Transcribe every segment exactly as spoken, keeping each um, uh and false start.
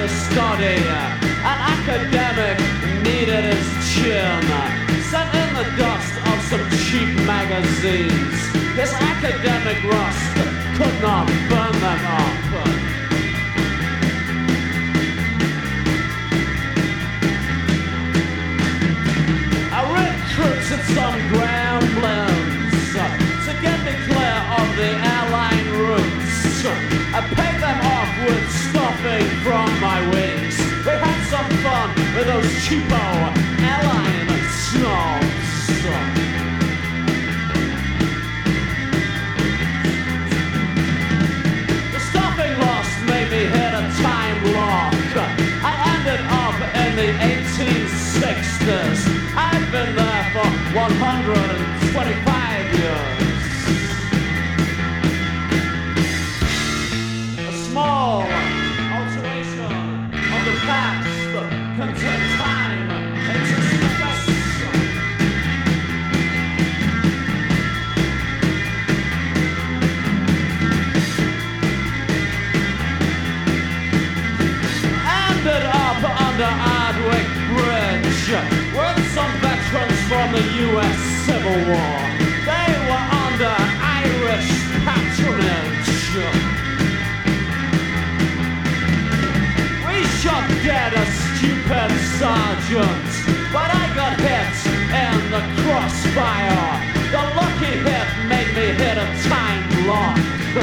to study. An academic needed his chin, sent in the dust of some cheap magazines. His academic rust could not burn them up. I recruited some gremlins to get me clear of the airline routes. I paid them off with stuffing from my wings. We had some fun with those cheapo airline snobs. The stuffing lost made me hit a time lock. I ended up in the eighteen sixties. I've been there for one hundred twenty-five years. Small alteration of the past can turn time into space. Ended up under Ardwick Bridge with some veterans from the U S Civil War. They were under Irish patronage. Shot dead a stupid sergeant, but I got hit in the crossfire. The lucky hit made me hit a time lock.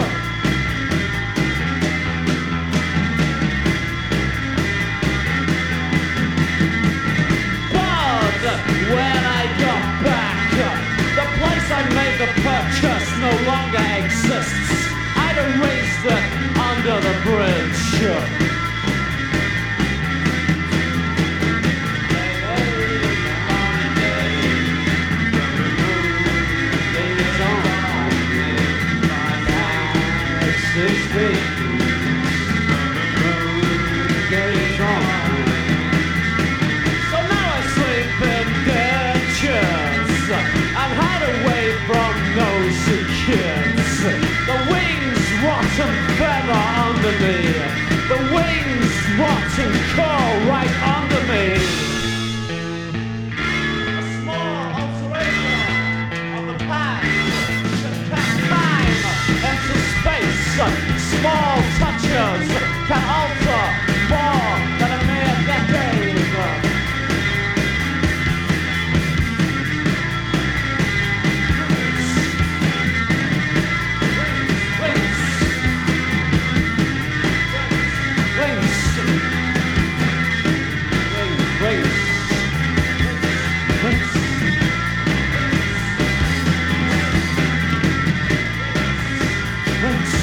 But when I got back, the place I made the purchase no longer exists. I'd erased it under the bridge. So now I sleep in ditches and hide away from nosy kids. The wings rot and feather under me. The wings rot and curl right under me. A small alteration of the past can turn time into space. Small touches can alter more than a mere decade. Wings, wings, wings, wings, wings, wings, wings.